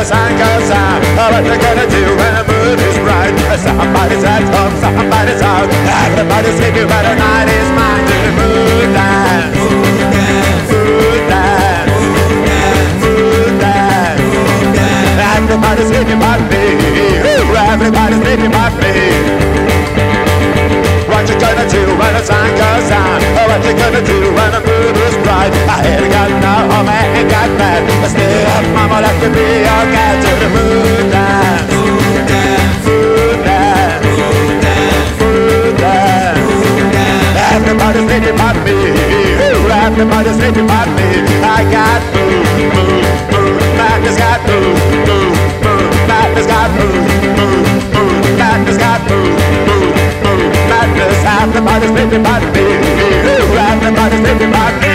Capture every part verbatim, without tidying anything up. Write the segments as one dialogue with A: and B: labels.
A: the sun goes down. What you gonna do when the moon is bright? Somebody's at home, somebody's out. Everybody's sleeping but the night is mine. To the moon dance, moon dance, moon dance, moon dance. Everybody's sleeping but me. Everybody's sleeping but me. What you gonna do when the sun goes down? What you gonna do when the moon is bright? I ain't got no home, I ain't got bed. But stay up, mama, let me be your cat. To the moon dance, moon dance, moon dance, moon dance, moon dance, moon dance. Everybody's sleeping but me. Everybody's sleeping but me. I got moon, moon, moon. Madness got moon, moon, moon. Madness got moon, moon, moon. Madness got moon, moon, moon. Madness, everybody's sleeping but me. Everybody's sleeping but me.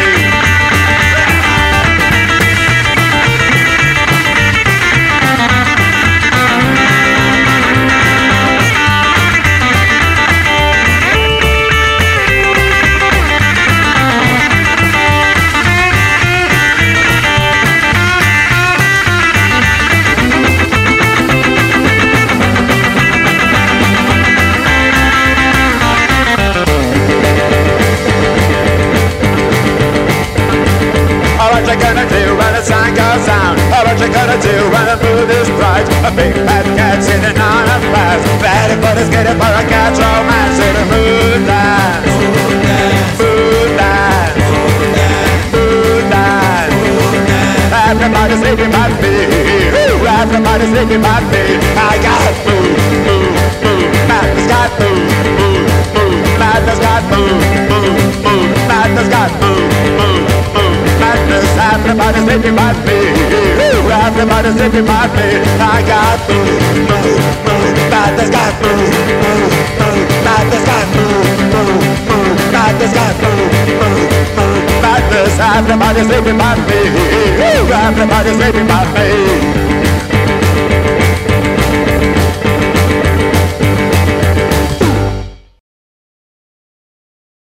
A: What you gonna do when the sun goes down? What you gonna do when the moon is bright? A big fat cat sitting on a fast. Everybody's getting for a cat's romance. To the moon dance, moon dance, moon dance, moon dance, moon dance, moon dance. Everybody's sleeping but me. Everybody's sleeping but me. I got moon, moon, moon. Madness got moon, moon, moon. Madness got moon, moon, moon. Madness got moon, moon, moon. Madness, everybody's sleeping but me. Everybody's sleeping but me. I got moon, moon, moon. Madness got moon, moon, moon. Madness got moon, moon, moon. Madness got moon, moon, moon. Madness, everybody's sleeping but me. Everybody's sleeping but me.